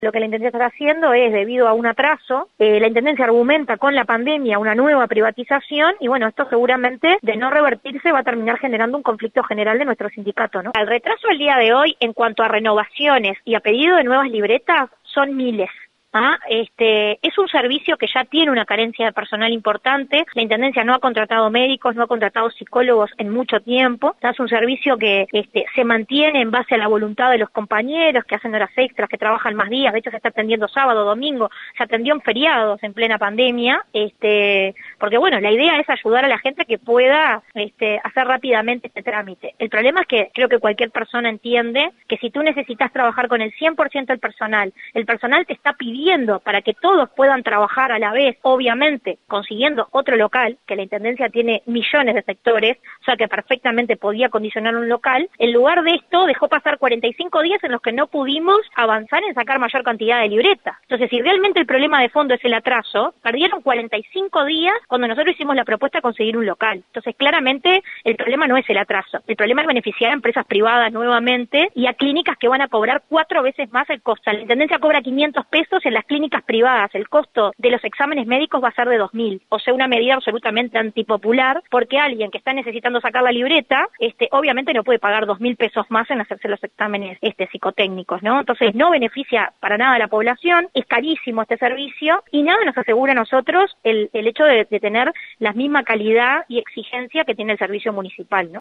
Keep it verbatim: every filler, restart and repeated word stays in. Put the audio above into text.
Lo que la Intendencia está haciendo es, debido a un atraso, eh, la Intendencia argumenta con la pandemia una nueva privatización y bueno, esto seguramente de no revertirse va a terminar generando un conflicto general de nuestro sindicato, ¿no? El retraso del día de hoy en cuanto a renovaciones y a pedido de nuevas libretas son miles. Ah, este, es un servicio que ya tiene una carencia de personal importante. La Intendencia no ha contratado médicos, no ha contratado psicólogos en mucho tiempo. Es un servicio que este, se mantiene en base a la voluntad de los compañeros, que hacen horas extras, que trabajan más días. De hecho, se está atendiendo sábado, domingo, se atendió en feriados en plena pandemia. Este, porque bueno, la idea es ayudar a la gente que pueda este, hacer rápidamente este trámite. El problema es que creo que cualquier persona entiende que si tú necesitas trabajar con el cien por ciento del personal, el personal te está pidiendo para que todos puedan trabajar a la vez, obviamente consiguiendo otro local, que la Intendencia tiene millones de sectores, o sea que perfectamente podía condicionar un local. En lugar de esto dejó pasar cuarenta y cinco días en los que no pudimos avanzar en sacar mayor cantidad de libretas. Entonces, si realmente el problema de fondo es el atraso, perdieron cuarenta y cinco días cuando nosotros hicimos la propuesta de conseguir un local. Entonces, claramente el problema no es el atraso, el problema es beneficiar a empresas privadas nuevamente y a clínicas que van a cobrar cuatro veces más el costo. La Intendencia cobra quinientos pesos, en las clínicas privadas el costo de los exámenes médicos va a ser de dos mil, o sea, una medida absolutamente antipopular, porque alguien que está necesitando sacar la libreta, este, obviamente no puede pagar dos mil pesos más en hacerse los exámenes este, psicotécnicos, ¿no? Entonces no beneficia para nada a la población, es carísimo este servicio y nada nos asegura a nosotros el, el hecho de, de tener la misma calidad y exigencia que tiene el servicio municipal, ¿no?